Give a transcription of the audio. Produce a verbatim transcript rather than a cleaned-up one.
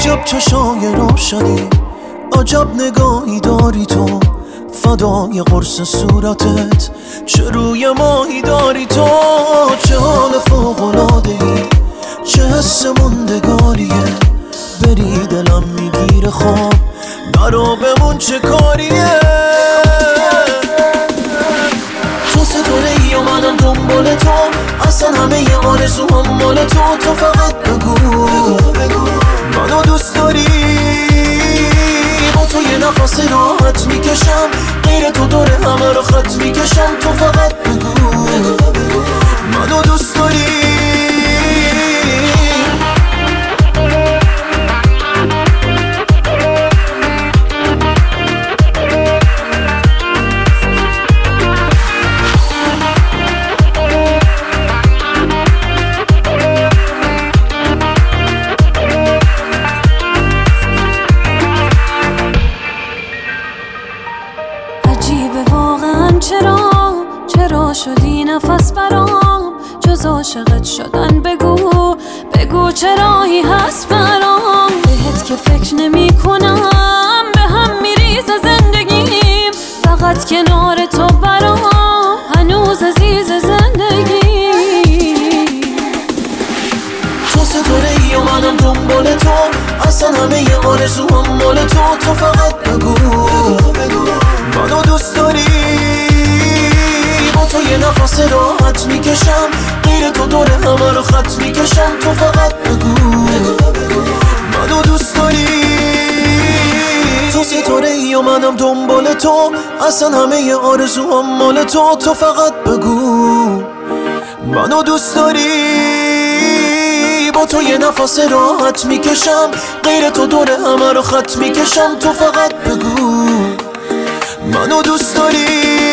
عجب چشای روشنی، عجب نگاهی داری تو، فدای قرص صورتت، چه روی ماهی داری تو. چه حال فوق‌العاده‌ای، چه حس موندگاریه، بری دلم میگیره خواب، برو بمون چه کاریه. تو ستاره‌ای و منم دنبال تو، اصلا همه ی آرزوام مال تو. تو فقط بگو منو دوست داری، با تو یه نفس راحت میکشم، غیر تو دور همه رو خط میکشم. تو فقط بگو منو دوست داری. عجیبه واقعا چرا چرا شدی نفس برام، جز عاشقت شدن بگو بگو چه راهی هست برام. بهت که فکر نمی کنم به هم میریزه زندگیم، فقط کنار تو برام هنوز عزیز زندگی. تو ستاره‌ای و منم دنبال تو، اصلا همه ی آرزوام مال تو. تو فقط بگو منو دوست داری، با تو یه نفس راحت میکشم، غیر تو دور همه رو خط میکشم. تو فقط بگو منو دوست داری. تو ستاره‌ای و منم دنبال تو، اصلا همه ی آرزوام مال تو. تو فقط بگو منو دوست داری، با تو یه نفس راحت میکشم، غیر تو دور همه رو خط میکشم. تو فقط بگو منو دوست داری.